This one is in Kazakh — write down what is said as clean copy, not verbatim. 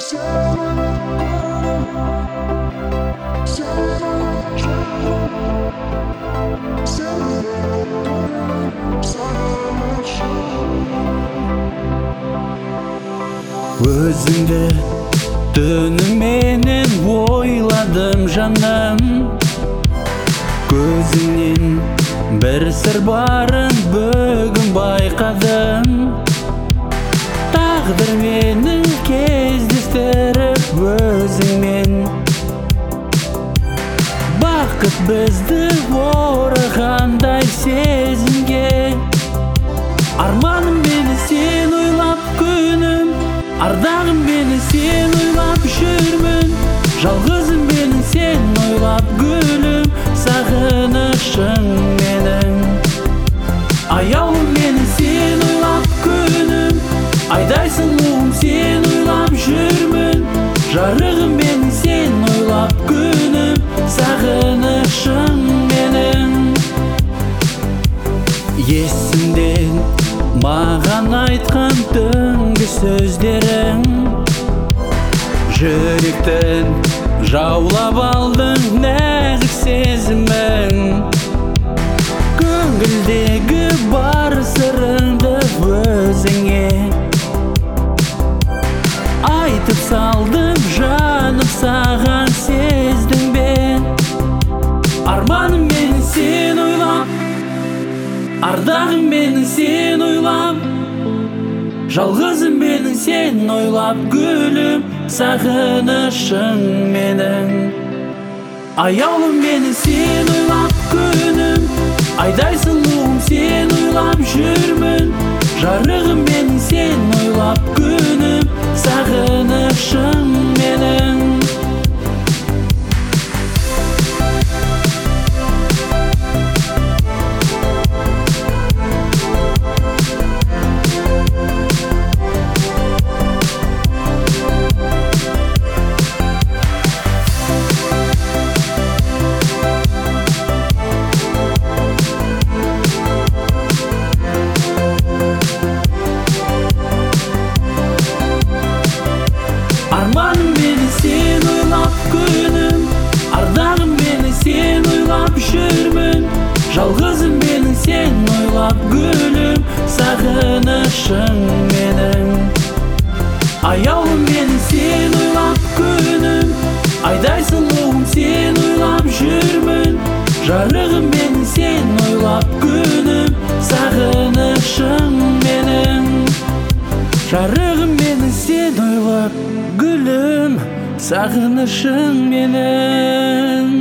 Өзіңді түніменен ойладым жаным, көзіңнен бір сыр барын бүгін байқадым. Тағдыр мені кездестіріп өзіңмен, бақыт бізді орағандай сезімге. Арманым мені сен ойлап күнім, ардағым мені сен ойлап жүрмін. Жалғызым мені сен ойлап гүлім, сағынышың менің. Аяулым мені сен ойлап күнім, айдай сұлуым сен ойлап жүрмін. Жарығым мені сен ойлап күнім, сағынышың менің. Есімден маған айтқан түнгі сөздерің, жүректен жаулап алдың нәзік сезімің. Көңілдегі бар сырыңды өзіңе айтып салдым, жаным саған сездің бе? Арманым мені сен ойлап, ардағым мені сен ойлап, жалғызым мені сен ойлап гүлім, сағынышың менің. Аяулым мені сен ойлап күнім, айдай сұлуым сен ойлап жүрмін. Жарығым мені сен ойлап күнім, сағынышың менің. Арманым мені сен ойлап күнім, ардағым мені сен ойлап жүрмін. Жалғызым мені сен ойлап гүлім, сағынышың менің. Аяулым мені сен ойлап күнім, айдай сұлуым сен ойлап жүрмін. Жарығым мені сен ойлап күнім, сағынышың менің. Жарығым мені сен ойлап гүлім, сағынышың менің.